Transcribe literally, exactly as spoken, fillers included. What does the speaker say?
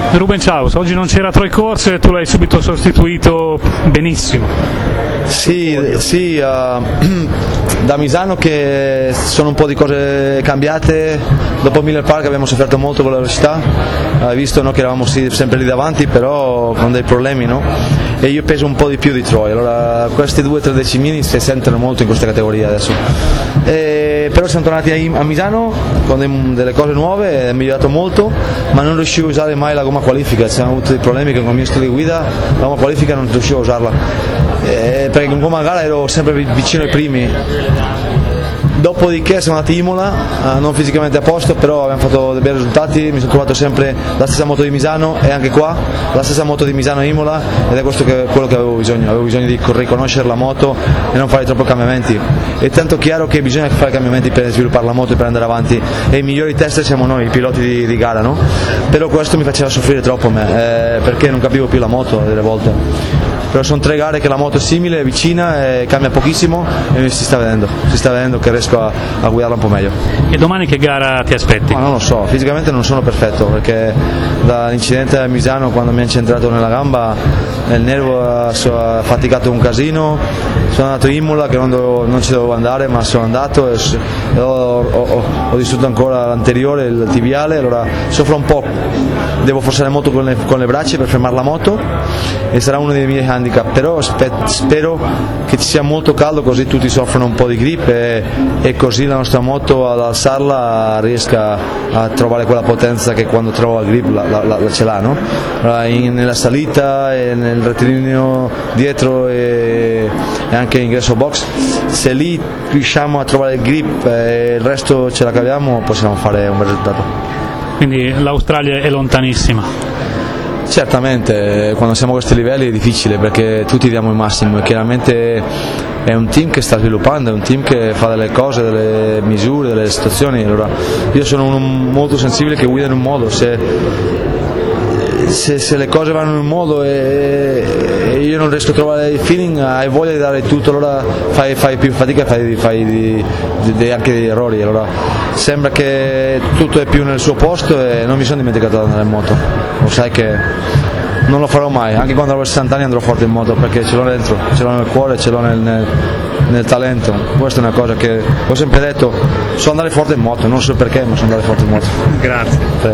Ruben, ciao, oggi non c'era Troy Corse, tu l'hai subito sostituito benissimo. Sì, sì uh, da Misano che sono un po' di cose cambiate. Dopo Miller Park abbiamo sofferto molto con la velocità, hai visto, no, che eravamo sì, sempre lì davanti, però con dei problemi, no? E io peso un po' di più di Troy, allora questi due tre decimini si sentono molto in questa categoria adesso. E, però siamo tornati a, a Misano con dei, delle cose nuove, è migliorato molto, ma non riuscivo a usare mai la gomma qualifica, abbiamo avuto dei problemi che con il mio stile di guida la gomma qualifica non riuscivo a usarla, eh, perché con gomma gara ero sempre vicino ai primi. Dopodiché siamo andati a Imola, eh, non fisicamente a posto, però abbiamo fatto dei bei risultati, mi sono trovato sempre la stessa moto di Misano e anche qua la stessa moto di Misano a Imola, ed è questo che, quello che avevo bisogno, avevo bisogno di riconoscere la moto e non fare troppo cambiamenti. È tanto chiaro che bisogna fare cambiamenti per sviluppare la moto e per andare avanti, e i migliori tester siamo noi, i piloti di, di gara, no? Però questo mi faceva soffrire troppo me, eh, perché non capivo più la moto delle volte. Però sono tre gare che la moto è simile, è vicina e cambia pochissimo, e si sta vedendo, si sta vedendo che riesco a, a guidarla un po' meglio. E domani che gara ti aspetti? Ma non lo so, fisicamente non sono perfetto, perché dall'incidente a Misano, quando mi ha incentrato nella gamba, il nervo ha faticato un casino. Sono andato a Imola che non, dovevo, non ci dovevo andare, ma sono andato e ho, ho, ho, ho distrutto ancora l'anteriore, il tibiale, allora soffro un po', devo forzare molto con le, con le braccia per fermare la moto e sarà uno dei miei handicap, però spe, spero che ci sia molto caldo, così tutti soffrono un po' di grip e, e così la nostra moto ad alzarla riesca a trovare quella potenza che quando trova il grip la, la, la, la ce l'ha, no? Allora, in, nella salita e nel rettilineo dietro e, e anche ingresso box, se lì riusciamo a trovare il grip e il resto ce la caviamo, possiamo fare un bel risultato. Quindi l'Australia è lontanissima. Certamente, quando siamo a questi livelli è difficile perché tutti diamo il massimo e chiaramente è un team che sta sviluppando, è un team che fa delle cose, delle misure, delle situazioni. Allora, io sono uno molto sensibile che guida in un modo, se, se, se le cose vanno in un modo e, e io non riesco a trovare il feeling, hai voglia di dare tutto, allora fai, fai più fatica e fai, fai di, di, di, anche degli errori. Allora, sembra che tutto è più nel suo posto e non mi sono dimenticato di andare in moto, lo sai che non lo farò mai, anche quando avrò sessanta anni andrò forte in moto perché ce l'ho dentro, ce l'ho nel cuore, ce l'ho nel, nel, nel talento. Questa è una cosa che ho sempre detto, so andare forte in moto, non so perché, ma so andare forte in moto. Grazie.